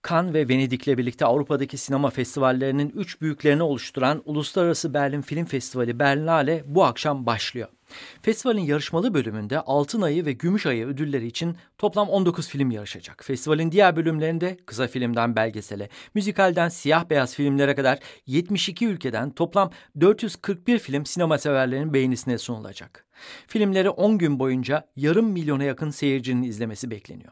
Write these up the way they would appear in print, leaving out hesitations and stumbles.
Cannes ve Venedik'le birlikte Avrupa'daki sinema festivallerinin 3 büyüklerini oluşturan Uluslararası Berlin Film Festivali Berlinale bu akşam başlıyor. Festivalin yarışmalı bölümünde Altın Ayı ve Gümüş Ayı ödülleri için toplam 19 film yarışacak. Festivalin diğer bölümlerinde kısa filmden belgesele, müzikalden siyah beyaz filmlere kadar 72 ülkeden toplam 441 film sinema severlerinin beğenisine sunulacak. Filmleri 10 gün boyunca yarım milyona yakın seyircinin izlemesi bekleniyor.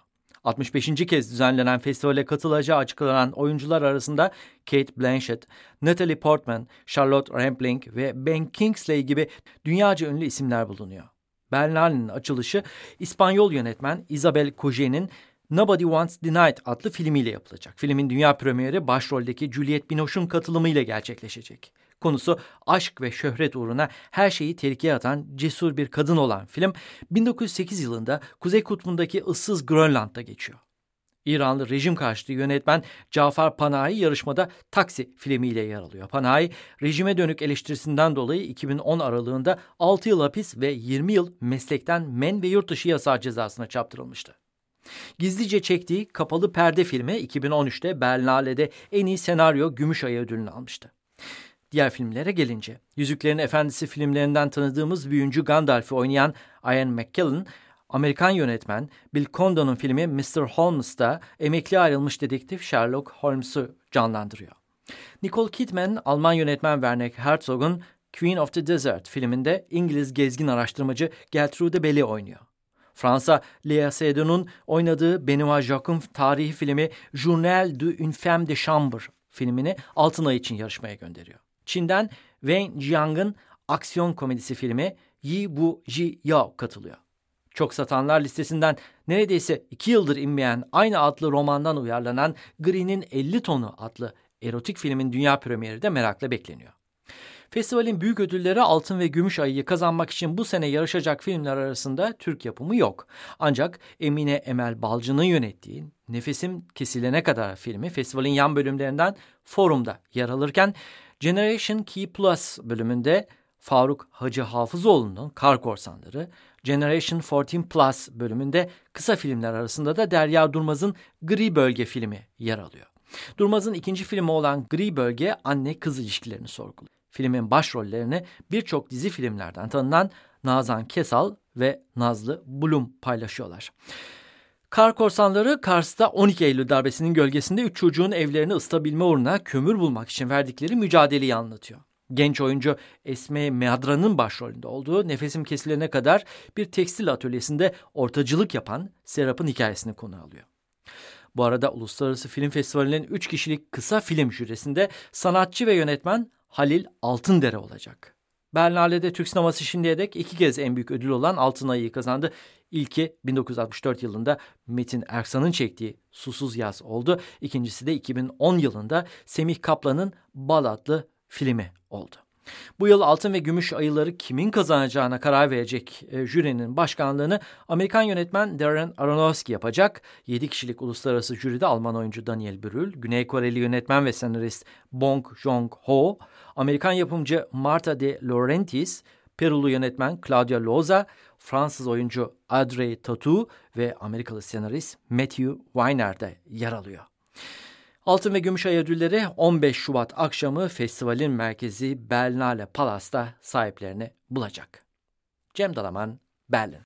65. kez düzenlenen festivale katılacağı açıklanan oyuncular arasında Cate Blanchett, Natalie Portman, Charlotte Rampling ve Ben Kingsley gibi dünyaca ünlü isimler bulunuyor. Berlinale'nin açılışı İspanyol yönetmen Isabel Coget'in Nobody Wants the Night adlı filmiyle yapılacak. Filmin dünya premieri başroldeki Juliette Binoche'un katılımıyla gerçekleşecek. Konusu aşk ve şöhret uğruna her şeyi tehlikeye atan cesur bir kadın olan film 1908 yılında Kuzey Kutbu'ndaki ıssız Grönland'da geçiyor. İranlı rejim karşıtı yönetmen Jafar Panahi yarışmada Taksi filmiyle yer alıyor. Panahi rejime dönük eleştirisinden dolayı 2010 aralığında 6 yıl hapis ve 20 yıl meslekten men ve yurt dışı yasağı cezasına çarptırılmıştı. Gizlice çektiği Kapalı Perde filmi 2013'te Berlinale'de en iyi senaryo Gümüş Ayı ödülünü almıştı. Diğer filmlere gelince, Yüzüklerin Efendisi filmlerinden tanıdığımız büyücü Gandalf'ı oynayan Ian McKellen, Amerikan yönetmen Bill Condon'un filmi Mr. Holmes'ta emekli ayrılmış dedektif Sherlock Holmes'u canlandırıyor. Nicole Kidman, Alman yönetmen Werner Herzog'un Queen of the Desert filminde İngiliz gezgin araştırmacı Gertrude Bell'i oynuyor. Fransa, Léa Seydoun'un oynadığı Benoît Jacques'in tarihi filmi Journal d'une femme de chambre filmini Altın Ay için yarışmaya gönderiyor. Çin'den Wang Jiang'ın aksiyon komedisi filmi Yi Bu Ji Yao katılıyor. Çok satanlar listesinden neredeyse 2 yıldır inmeyen aynı adlı romandan uyarlanan Green'in 50 Tonu adlı erotik filmin dünya premieri de merakla bekleniyor. Festivalin büyük ödülleri Altın ve Gümüş Ayı'yı kazanmak için bu sene yarışacak filmler arasında Türk yapımı yok. Ancak Emine Emel Balcı'nın yönettiği Nefesim Kesilene Kadar filmi festivalin yan bölümlerinden Forum'da yer alırken Generation Key Plus bölümünde Faruk Hacı Hafızoğlu'nun Kar Korsanları, Generation 14 Plus bölümünde kısa filmler arasında da Derya Durmaz'ın Gri Bölge filmi yer alıyor. Durmaz'ın ikinci filmi olan Gri Bölge anne-kız ilişkilerini sorguluyor. Filmin başrollerini birçok dizi filmlerden tanınan Nazan Kesal ve Nazlı Blum paylaşıyorlar. Kar Korsanları, Kars'ta 12 Eylül darbesinin gölgesinde 3 çocuğun evlerini ısıtabilme uğruna kömür bulmak için verdikleri mücadeleyi anlatıyor. Genç oyuncu Esme Meadra'nın başrolünde olduğu Nefesim Kesilene Kadar bir tekstil atölyesinde ortacılık yapan Serap'ın hikayesini konu alıyor. Bu arada Uluslararası Film Festivali'nin 3 kişilik kısa film jürisinde sanatçı ve yönetmen Halil Altındere olacak. Berlinale'de Türk sineması şimdiye dek 2 kez en büyük ödül olan Altın Ayı'yı kazandı. İlki 1964 yılında Metin Erksan'ın çektiği Susuz Yaz oldu. İkincisi de 2010 yılında Semih Kaplan'ın Bal adlı filmi oldu. Bu yıl Altın ve Gümüş Ayıları kimin kazanacağına karar verecek jürinin başkanlığını Amerikan yönetmen Darren Aronofsky yapacak. 7 kişilik uluslararası jüride Alman oyuncu Daniel Brühl, Güney Koreli yönetmen ve senarist Bong Joon-ho, Amerikan yapımcı Marta de Laurentiis, Perulu yönetmen Claudia Loza, Fransız oyuncu Audrey Tautou ve Amerikalı senarist Matthew Weiner de yer alıyor. Altın ve Gümüş Ay ödülleri 15 Şubat akşamı festivalin merkezi Berlinale Palas'ta sahiplerini bulacak. Cem Dalaman, Berlin.